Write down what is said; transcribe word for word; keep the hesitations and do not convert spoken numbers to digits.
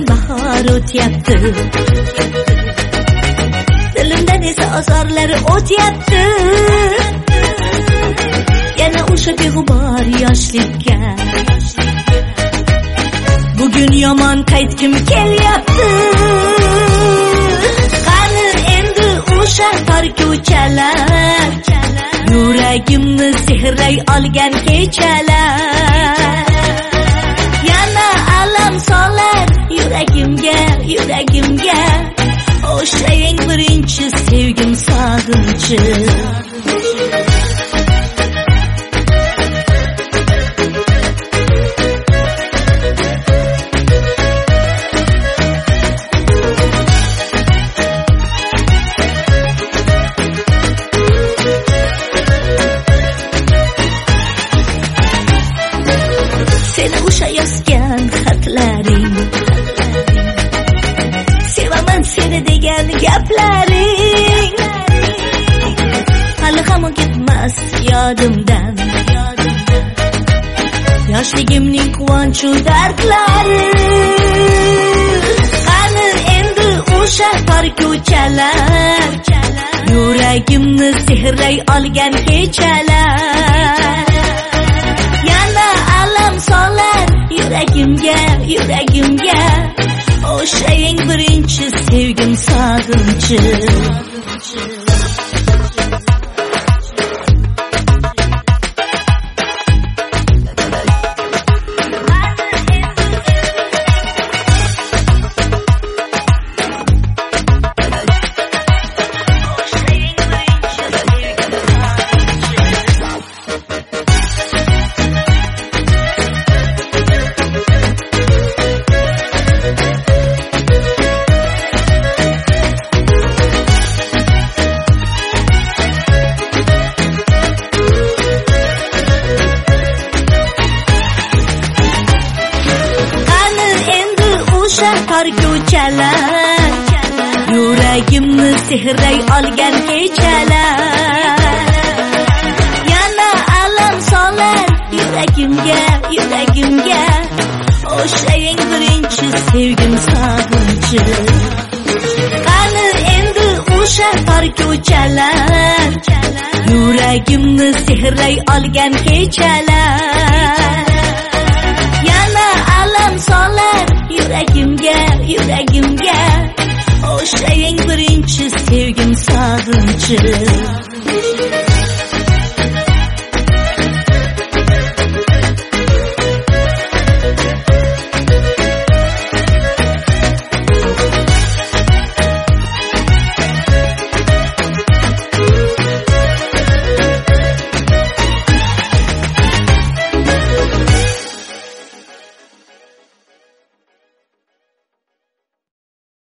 bahor o'tyapti. Dilimdan esa azorlar o'tyapti. Yana o'sha beg'ubor yoshlikka bugun yomon qaytgim kelyapti. Qani endi o'sha tor ko'chalar, yuragimni sehrlay olgan kechalar. Yana alam solar yuragimga, yuragimga o'sha eng birinchi sevgim sog'inchi. Seni o'sha yozgan xatlaring, sevaman seni degan gaplaring hali hamon ketmas yodimdan. Yoshligimning quvonchu dardlari. Qani endi o'sha tor ko'chalar, yuragimni sehrlay olgan kechalar. Yana alam solar yuragimga, yuragimga o'sha eng birinchi sevgim sog'inchi. Tor ko'chalar, yuragimni sehrlay olgan kechalar. Yana alam solar yuragimga, yuragimga o'sha eng birinchi sevgim sog'inchi. Qani endi o'sha tor ko'chalar, yuragimni sehrlay olgan kechalar. Yana alam solar yuragimga, yuragimga o'sha eng birinchi sevgim sog'inchi.